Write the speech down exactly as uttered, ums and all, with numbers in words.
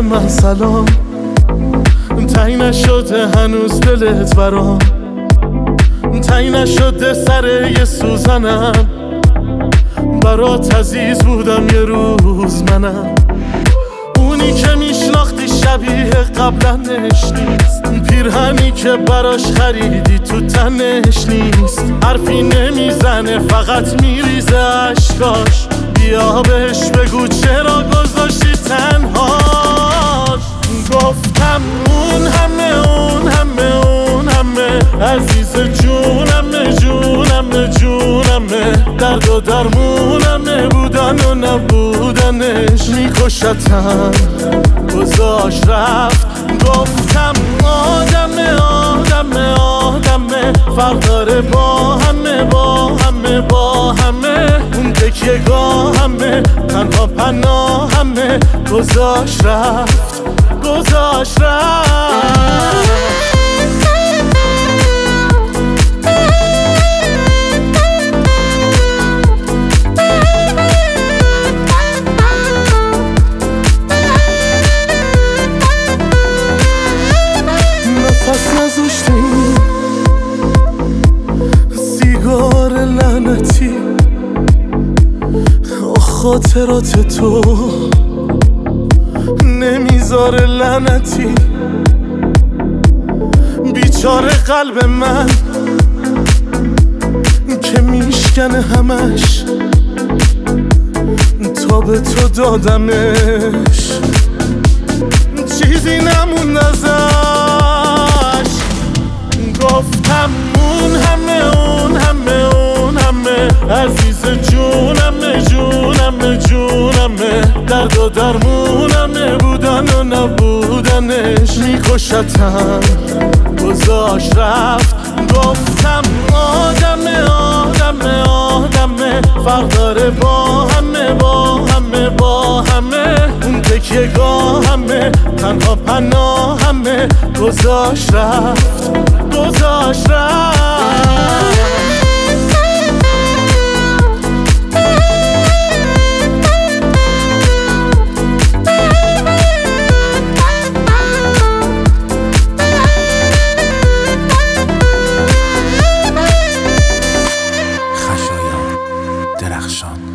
من سلام، تایی نشده هنوز دلت برام، تایی نشده سر یه سوزنم، برات عزیز بودم یه روز منم. اونی که میشناختی شبیه قبلنش نیست، پیرهنی که براش خریدی تو تنش نیست، حرفی نمیزنه فقط میریزه اشکاش، بیا بهش بگو چرا گذاشتی تنهاش. گفتم اون همه اون همه اون همه عزیز جونمه جونمه جونمه، درد و درمونمه بودن و نبودنش، میکشتم گذاشت رفت. گفتم آدمه آدمه آدمه، فرق داره با همه با همه با همه، اون تکیه گاه همه تنها پناه همه، گذاشت رفت گذاشت رفت. سیگار لعنتی خاطرات تو نمیذاره لعنتی، بیچاره قلب من که میشکنه همش، تا به تو دادمش چیزی نمون ازش. گفتم اون همه اون همه اون همه عزیز جونمه جونمه جونمه، درد و درمونمه بودن و نبودنش، میکشتم گذاشت رفت. گفتم آدمه آدمه آدمه، فرق داره با همه با همه با همه، اون تکیه گاه همه تنها پناه همه، گذاشت رفت گذاشت رفت. درخشان